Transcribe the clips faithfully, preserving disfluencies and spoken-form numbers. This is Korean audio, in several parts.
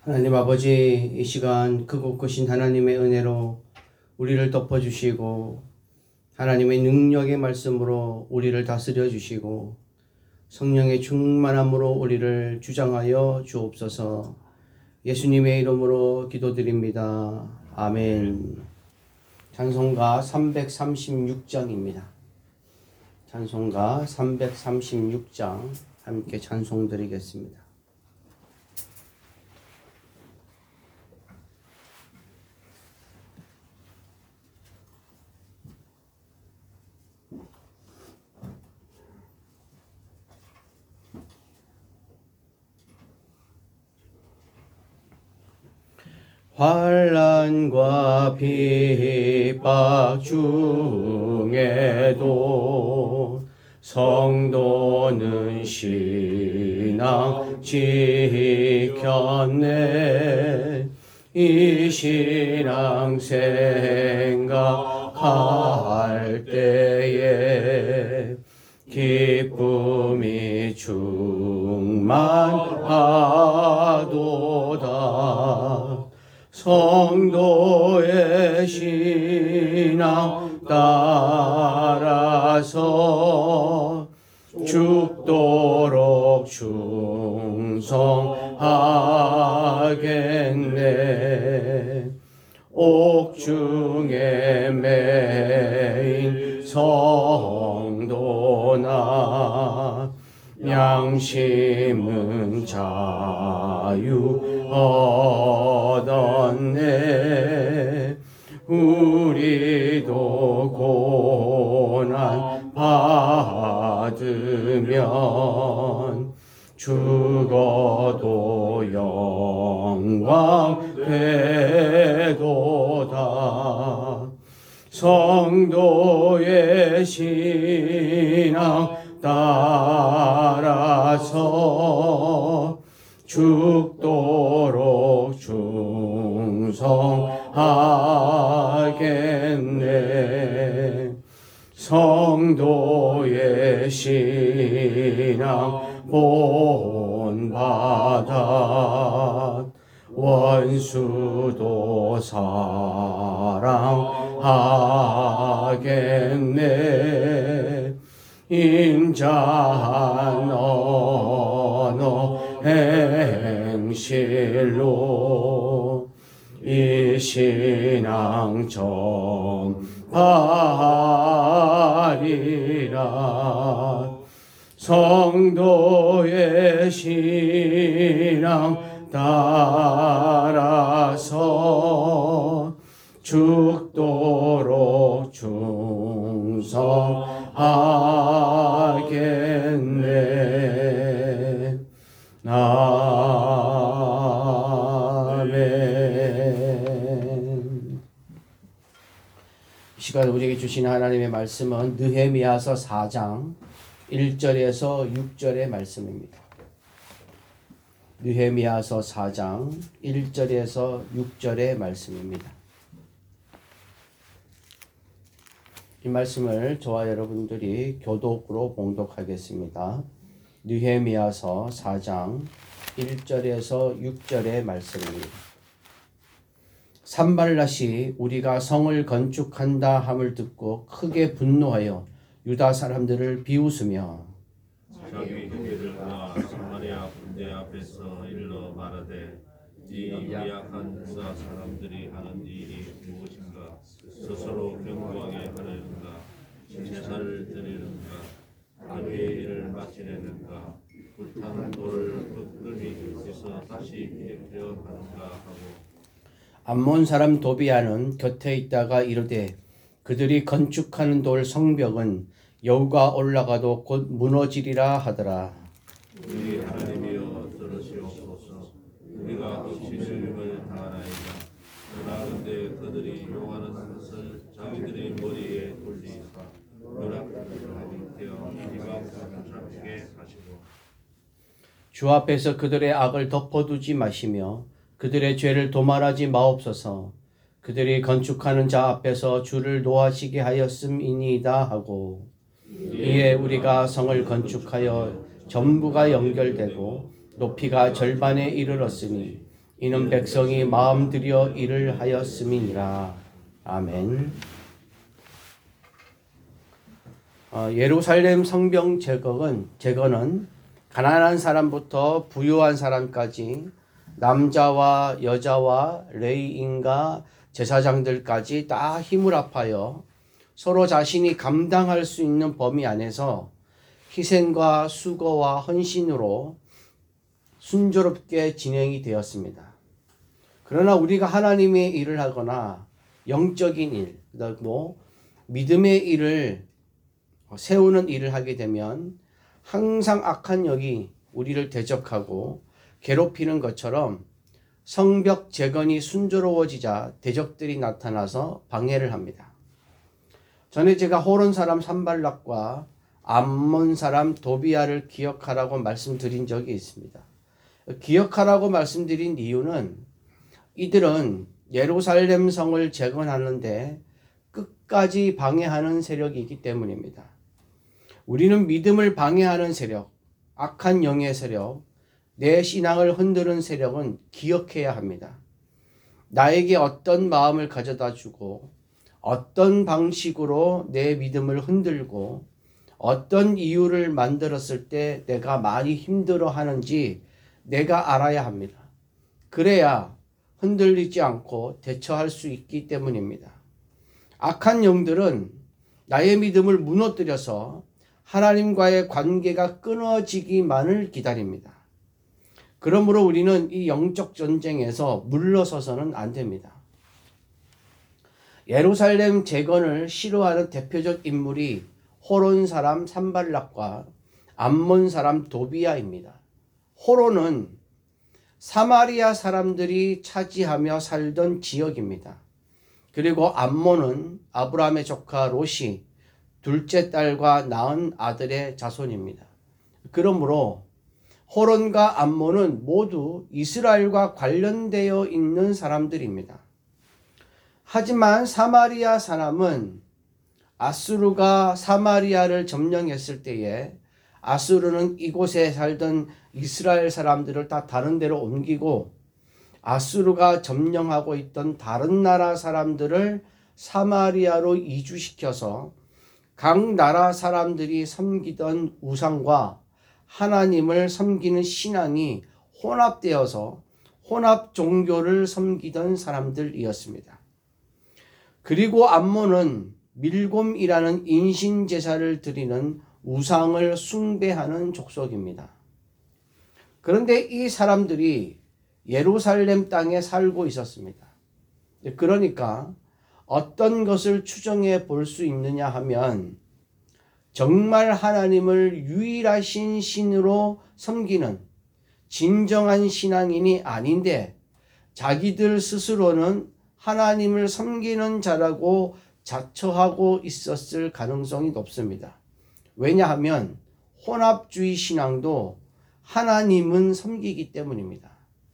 하나님 아버지, 이 시간 크고 크신 하나님의 은혜로 우리를 덮어주시고 하나님의 능력의 말씀으로 우리를 다스려 주시고 성령의 충만함으로 우리를 주장하여 주옵소서. 예수님의 이름으로 기도드립니다. 아멘. 찬송가 삼백삼십육 장입니다. 찬송가 삼백삼십육 장 함께 찬송 드리겠습니다. 환난과 핍박 중에도 성도는 신앙 지켰네. 이 신앙 생각할 때에 기쁨이 충만하도다. 성도의 신앙 따라서 죽도록 충성하겠네. 옥중에 매인 성도나 양심은 자유 얻었네. 우리도 고난 받으면 죽어도 영광 되도다. 성도의 신앙 따라서 죽도록 충성하겠네. 성도의 신앙 본받아 원수도 사랑하겠네. 인자한 언어 행실로 이 신앙 전파하리라. 성도의 신앙 따라서 죽도록 충성하겠네. 아멘. 이 시간 우리에게 주신 하나님의 말씀은 느헤미야서 사 장 일 절에서 육 절의 말씀입니다. 느헤미야서 사 장 일 절에서 육 절의 말씀입니다. 이 말씀을 저와 여러분들이 교독으로 봉독하겠습니다. 느헤미야서 사 장 일 절에서 육 절의 말씀입니다. 산발랏이 우리가 성을 건축한다 함을 듣고 크게 분노하여 유다 사람들을 비웃으며 자기 형제들과 사마리아 군대 앞에서 일러 말하되 이 약한 유다 사람들이 하는 일이 무엇인가? 스스로 경고하게 하려는가? 제사를 드리는가? 악의 일을 마치려는가? 불타는 돌을 끄끄미 해서 다시 일으켜 하는가 하고 암몬 사람 도비아는 곁에 있다가 이르되 그들이 건축하는 돌 성벽은 여우가 올라가도 곧 무너지리라 하더라. 우리 하나님이여 들으시옵소서. 우리가 혹시 주님을 당하나이다. 그러나근데 그들이 용하는 것을 자기들의 머리에 돌리사 벼락을 하게 되어 비방사를 잡게 하시고 주 앞에서 그들의 악을 덮어두지 마시며 그들의 죄를 도말하지 마옵소서. 그들이 건축하는 자 앞에서 주를 노하시게 하였음이니이다 하고 이에 우리가 성을 건축하여 전부가 연결되고 높이가 절반에 이르렀으니 이는 백성이 마음 들여 일을 하였음이니라. 아멘. 어, 예루살렘 성벽 제거는, 제거는 가난한 사람부터 부유한 사람까지 남자와 여자와 레위인과 제사장들까지 다 힘을 합하여 서로 자신이 감당할 수 있는 범위 안에서 희생과 수고와 헌신으로 순조롭게 진행이 되었습니다. 그러나 우리가 하나님의 일을 하거나 영적인 일, 뭐 믿음의 일을 세우는 일을 하게 되면 항상 악한 영이 우리를 대적하고 괴롭히는 것처럼 성벽 재건이 순조로워지자 대적들이 나타나서 방해를 합니다. 전에 제가 호론 사람 산발락과 암몬 사람 도비아를 기억하라고 말씀드린 적이 있습니다. 기억하라고 말씀드린 이유는 이들은 예루살렘 성을 재건하는데 끝까지 방해하는 세력이기 때문입니다. 우리는 믿음을 방해하는 세력, 악한 영의 세력, 내 신앙을 흔드는 세력은 기억해야 합니다. 나에게 어떤 마음을 가져다 주고 어떤 방식으로 내 믿음을 흔들고 어떤 이유를 만들었을 때 내가 많이 힘들어 하는지 내가 알아야 합니다. 그래야 흔들리지 않고 대처할 수 있기 때문입니다. 악한 영들은 나의 믿음을 무너뜨려서 하나님과의 관계가 끊어지기만을 기다립니다. 그러므로 우리는 이 영적 전쟁에서 물러서서는 안 됩니다. 예루살렘 재건을 싫어하는 대표적 인물이 호론 사람 산발락과 암몬 사람 도비아입니다. 호론은 사마리아 사람들이 차지하며 살던 지역입니다. 그리고 암몬은 아브라함의 조카 롯이 둘째 딸과 낳은 아들의 자손입니다. 그러므로 호론과 암몬은 모두 이스라엘과 관련되어 있는 사람들입니다. 하지만 사마리아 사람은 아수르가 사마리아를 점령했을 때에 아수르는 이곳에 살던 이스라엘 사람들을 다 다른 데로 옮기고 아수르가 점령하고 있던 다른 나라 사람들을 사마리아로 이주시켜서 각 나라 사람들이 섬기던 우상과 하나님을 섬기는 신앙이 혼합되어서 혼합 종교를 섬기던 사람들이었습니다. 그리고 암몬은 밀곰이라는 인신 제사를 드리는 우상을 숭배하는 족속입니다. 그런데 이 사람들이 예루살렘 땅에 살고 있었습니다. 그러니까 어떤 것을 추정해 볼 수 있느냐 하면 정말 하나님을 유일하신 신으로 섬기는 진정한 신앙인이 아닌데 자기들 스스로는 하나님을 섬기는 자라고 자처하고 있었을 가능성이 높습니다. 왜냐하면 혼합주의 신앙도 하나님은 섬기기 때문입니다.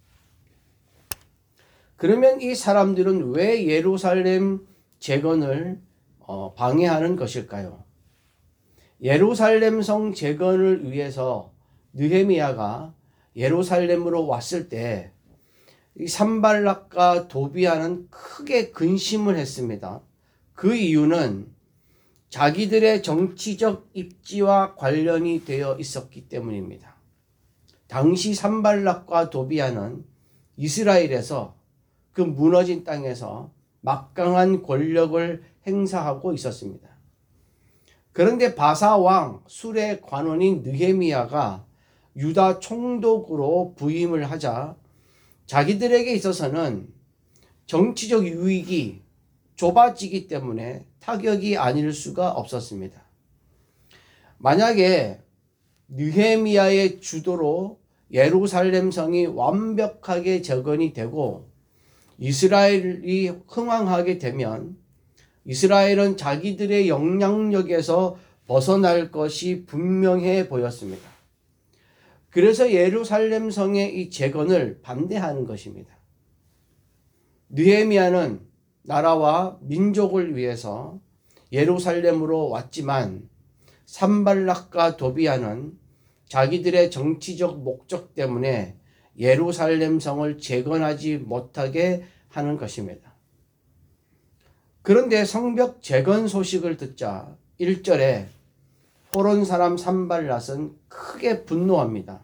그러면 이 사람들은 왜 예루살렘 재건을 방해하는 것일까요? 예루살렘 성 재건을 위해서 느헤미야가 예루살렘으로 왔을 때 이 산발락과 도비아는 크게 근심을 했습니다. 그 이유는 자기들의 정치적 입지와 관련이 되어 있었기 때문입니다. 당시 산발락과 도비아는 이스라엘에서 그 무너진 땅에서 막강한 권력을 행사하고 있었습니다. 그런데 바사 왕 술의 관원인 느헤미야가 유다 총독으로 부임을 하자 자기들에게 있어서는 정치적 유익이 좁아지기 때문에 타격이 아닐 수가 없었습니다. 만약에 느헤미야의 주도로 예루살렘 성이 완벽하게 재건이 되고 이스라엘이 흥왕하게 되면 이스라엘은 자기들의 영향력에서 벗어날 것이 분명해 보였습니다. 그래서 예루살렘 성의 이 재건을 반대하는 것입니다. 느헤미야는 나라와 민족을 위해서 예루살렘으로 왔지만 산발락과 도비아는 자기들의 정치적 목적 때문에 예루살렘 성을 재건하지 못하게 하는 것입니다. 그런데 성벽 재건 소식을 듣자 일 절에 호론 사람 산발랏은 크게 분노합니다.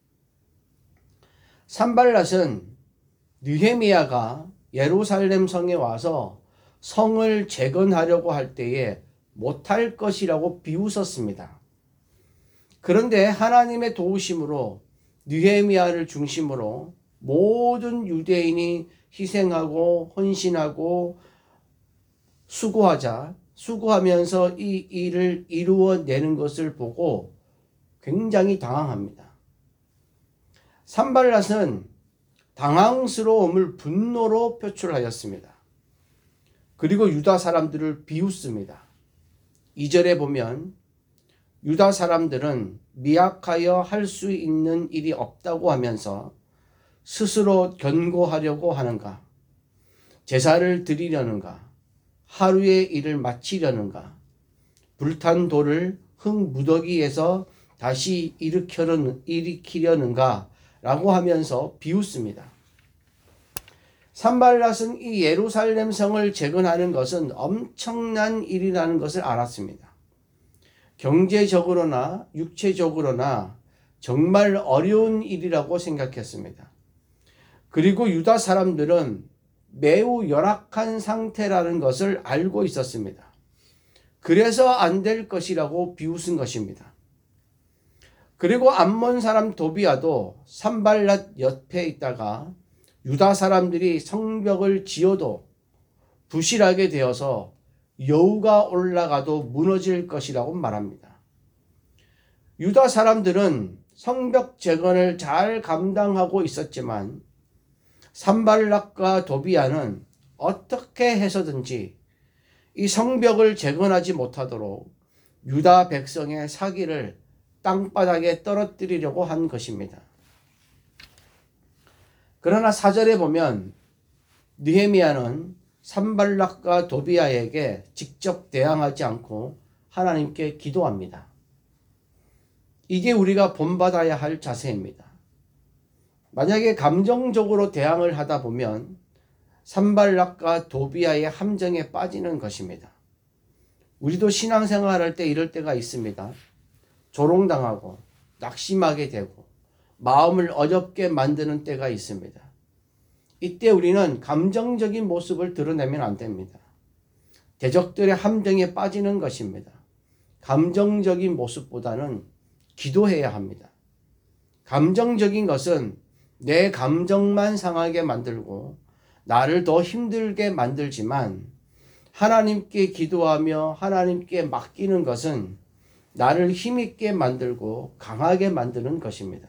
산발랏은 느헤미야가 예루살렘 성에 와서 성을 재건하려고 할 때에 못할 것이라고 비웃었습니다. 그런데 하나님의 도우심으로 느헤미야를 중심으로 모든 유대인이 희생하고 헌신하고 수고하자 수고하면서 이 일을 이루어내는 것을 보고 굉장히 당황합니다. 산발랏은 당황스러움을 분노로 표출하였습니다. 그리고 유다 사람들을 비웃습니다. 이 절에 보면 유다 사람들은 미약하여 할 수 있는 일이 없다고 하면서 스스로 견고하려고 하는가? 제사를 드리려는가? 하루의 일을 마치려는가? 불탄 돌을 흙 무더기에서 다시 일으키려는가? 라고 하면서 비웃습니다. 산발랏은 이 예루살렘 성을 재건하는 것은 엄청난 일이라는 것을 알았습니다. 경제적으로나 육체적으로나 정말 어려운 일이라고 생각했습니다. 그리고 유다 사람들은 매우 열악한 상태라는 것을 알고 있었습니다. 그래서 안 될 것이라고 비웃은 것입니다. 그리고 암몬 사람 도비아도 산발랏 옆에 있다가 유다 사람들이 성벽을 지어도 부실하게 되어서 여우가 올라가도 무너질 것이라고 말합니다. 유다 사람들은 성벽 재건을 잘 감당하고 있었지만 산발랏과 도비아는 어떻게 해서든지 이 성벽을 재건하지 못하도록 유다 백성의 사기를 땅바닥에 떨어뜨리려고 한 것입니다. 그러나 사 절에 보면 느헤미야는 산발랏과 도비아에게 직접 대항하지 않고 하나님께 기도합니다. 이게 우리가 본받아야 할 자세입니다. 만약에 감정적으로 대항을 하다 보면 산발랏과 도비아의 함정에 빠지는 것입니다. 우리도 신앙생활할 때 이럴 때가 있습니다. 조롱당하고 낙심하게 되고 마음을 어렵게 만드는 때가 있습니다. 이때 우리는 감정적인 모습을 드러내면 안 됩니다. 대적들의 함정에 빠지는 것입니다. 감정적인 모습보다는 기도해야 합니다. 감정적인 것은 내 감정만 상하게 만들고 나를 더 힘들게 만들지만 하나님께 기도하며 하나님께 맡기는 것은 나를 힘있게 만들고 강하게 만드는 것입니다.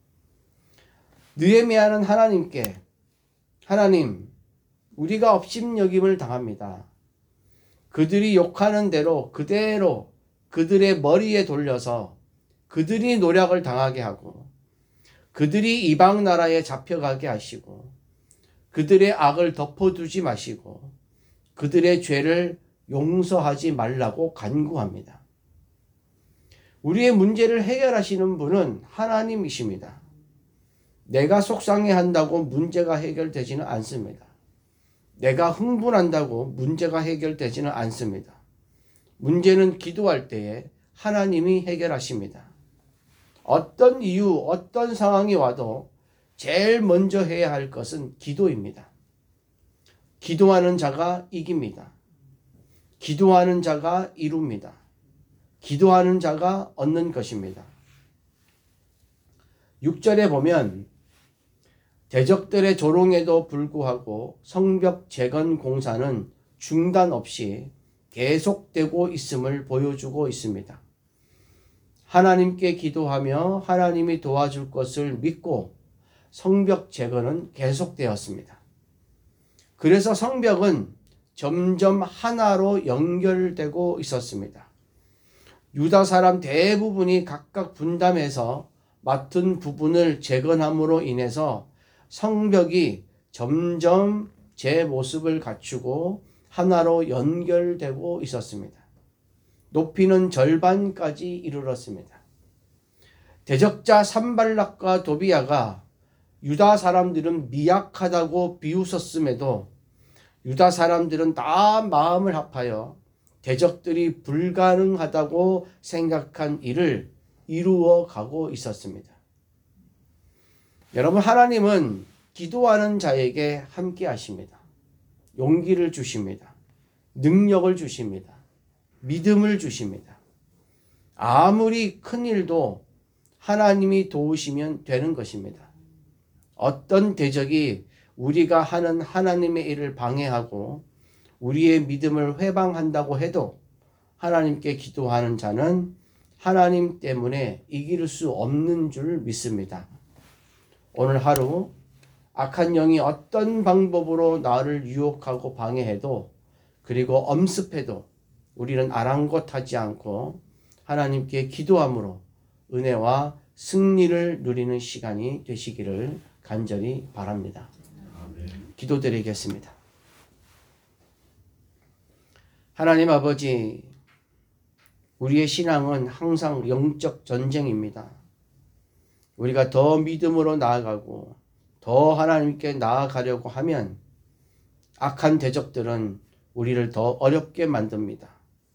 느헤미야는 하나님께 하나님, 우리가 업신여김을 당합니다. 그들이 욕하는 대로 그대로 그들의 머리에 돌려서 그들이 노략을 당하게 하고 그들이 이방 나라에 잡혀가게 하시고 그들의 악을 덮어두지 마시고 그들의 죄를 용서하지 말라고 간구합니다. 우리의 문제를 해결하시는 분은 하나님이십니다. 내가 속상해한다고 문제가 해결되지는 않습니다. 내가 흥분한다고 문제가 해결되지는 않습니다. 문제는 기도할 때에 하나님이 해결하십니다. 어떤 이유, 어떤 상황이 와도 제일 먼저 해야 할 것은 기도입니다. 기도하는 자가 이깁니다. 기도하는 자가 이룹니다. 기도하는 자가 얻는 것입니다. 육 절에 보면 대적들의 조롱에도 불구하고 성벽 재건 공사는 중단 없이 계속되고 있음을 보여주고 있습니다. 하나님께 기도하며 하나님이 도와줄 것을 믿고 성벽 재건은 계속되었습니다. 그래서 성벽은 점점 하나로 연결되고 있었습니다. 유다 사람 대부분이 각각 분담해서 맡은 부분을 재건함으로 인해서 성벽이 점점 제 모습을 갖추고 하나로 연결되고 있었습니다. 높이는 절반까지 이르렀습니다. 대적자 산발랏과 도비아가 유다 사람들은 미약하다고 비웃었음에도 유다 사람들은 다 마음을 합하여 대적들이 불가능하다고 생각한 일을 이루어 가고 있었습니다. 여러분, 하나님은 기도하는 자에게 함께 하십니다. 용기를 주십니다. 능력을 주십니다. 믿음을 주십니다. 아무리 큰 일도 하나님이 도우시면 되는 것입니다. 어떤 대적이 우리가 하는 하나님의 일을 방해하고 우리의 믿음을 회방한다고 해도 하나님께 기도하는 자는 하나님 때문에 이길 수 없는 줄 믿습니다. 오늘 하루 악한 영이 어떤 방법으로 나를 유혹하고 방해해도 그리고 엄습해도 우리는 아랑곳하지 않고 하나님께 기도함으로 은혜와 승리를 누리는 시간이 되시기를 간절히 바랍니다. 기도드리겠습니다. 하나님 아버지, 우리의 신앙은 항상 영적 전쟁입니다. 우리가 더 믿음으로 나아가고 더 하나님께 나아가려고 하면 악한 대적들은 우리를 더 어렵게 만듭니다.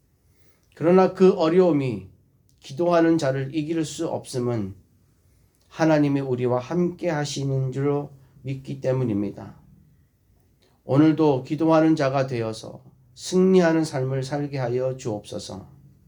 그러나 그 어려움이 기도하는 자를 이길 수 없음은 하나님이 우리와 함께 하시는 줄 믿기 때문입니다. 오늘도 기도하는 자가 되어서 승리하는 삶을 살게 하여 주옵소서.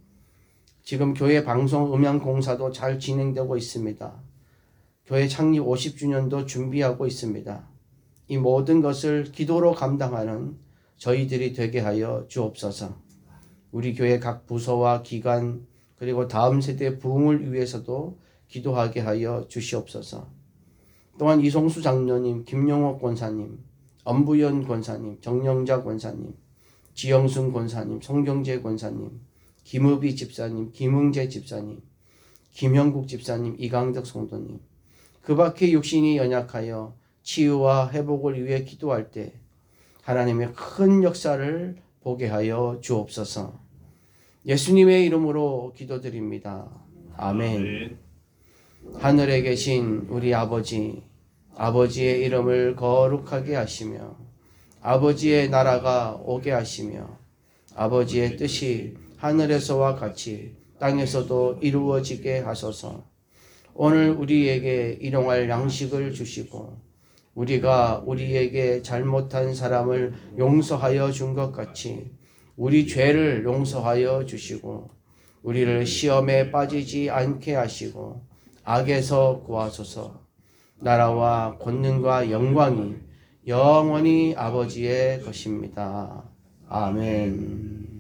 지금 교회 방송 음향 공사도 잘 진행되고 있습니다. 교회 창립 오십 주년도 준비하고 있습니다. 이 모든 것을 기도로 감당하는 저희들이 되게 하여 주옵소서. 우리 교회 각 부서와 기관 그리고 다음 세대 부흥을 위해서도 기도하게 하여 주시옵소서. 또한 이송수 장로님, 김용옥 권사님, 엄부연 권사님, 정영자 권사님, 지영순 권사님, 성경재 권사님, 김의비 집사님, 김흥재 집사님, 김형국 집사님, 이강덕 성도님, 그 밖에 육신이 연약하여 치유와 회복을 위해 기도할 때 하나님의 큰 역사를 보게 하여 주옵소서. 예수님의 이름으로 기도드립니다. 아멘. 하늘에 계신 우리 아버지, 아버지의 이름을 거룩하게 하시며 아버지의 나라가 오게 하시며 아버지의 뜻이 하늘에서와 같이 땅에서도 이루어지게 하소서. 오늘 우리에게 일용할 양식을 주시고 우리가 우리에게 잘못한 사람을 용서하여 준 것 같이 우리 죄를 용서하여 주시고 우리를 시험에 빠지지 않게 하시고 악에서 구하소서. 나라와 권능과 영광이 영원히 아버지의 것입니다. 아멘.